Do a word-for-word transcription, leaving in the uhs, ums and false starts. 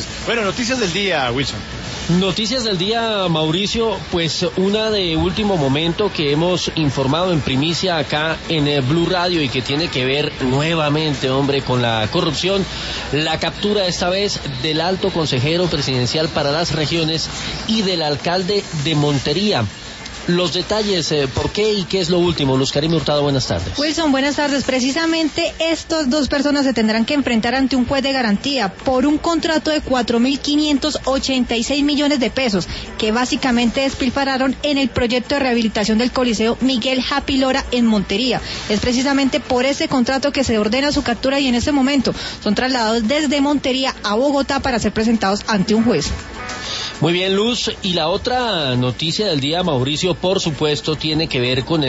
deportes. Bueno, noticias del día, Wilson. Noticias del día, Mauricio, pues una de último momento que hemos informado en primicia acá en eh, Blue Radio y que tiene que ver nuevamente, hombre, con la corrupción, la captura esta vez del alto consejero presidencial para las regiones y del alcalde de Montería. Los detalles, eh, por qué y qué es lo último. Luz Karime Hurtado, buenas tardes. Wilson, buenas tardes. Precisamente estas dos personas se tendrán que enfrentar ante un juez de garantía por un contrato de cuatro mil quinientos ochenta y seis millones de pesos que básicamente despilfarraron en el proyecto de rehabilitación del Coliseo Miguel Happy Lora en Montería. Es precisamente por ese contrato que se ordena su captura y en este momento son trasladados desde Montería a Bogotá para ser presentados ante un juez. Muy bien, Luz. Y la otra noticia del día, Mauricio, por supuesto, tiene que ver con el